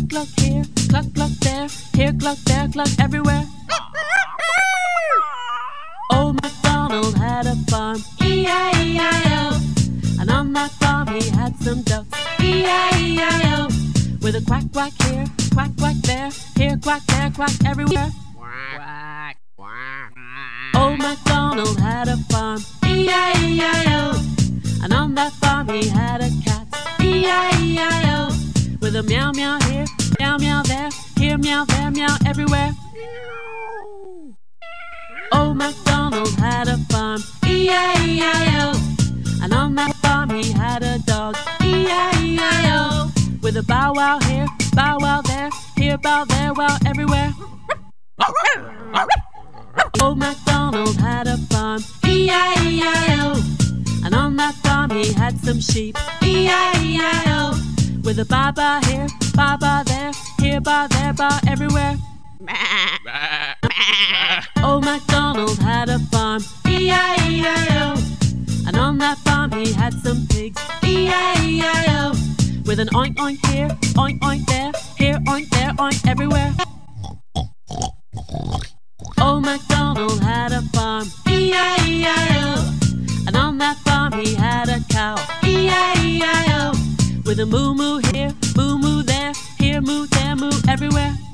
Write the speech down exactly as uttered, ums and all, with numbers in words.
Cluck, cluck here, cluck, cluck there, here, cluck there, cluck everywhere. Old MacDonald had a farm, E I E I O. And on that farm he had some ducks, E I E I O. With a quack, quack here, quack, quack there, here, quack there, quack everywhere. Quack, quack. Old MacDonald had a farm, E I E I O. And on that farm he had a cat, E I E I O. With a meow meow here, meow meow there, here meow there, meow everywhere. Old MacDonald had a farm, E I E I O. And on that farm he had a dog, E I E I O. With a bow wow here, bow wow there, here bow there, wow everywhere. Old MacDonald had a farm, E I E I O. And on that farm he had some sheep, E I E I O. With a ba ba here, ba ba there, here ba there, ba everywhere. Old MacDonald had a farm, E I E I O. And on that farm he had some pigs, E I E I O. With an oink oink here, oink oink there, here oink there, oink everywhere. Old MacDonald had a farm, E I E I O. And on that farm he had a cow, E I E I O. With a moo moo here, moo moo there, here moo there, moo everywhere.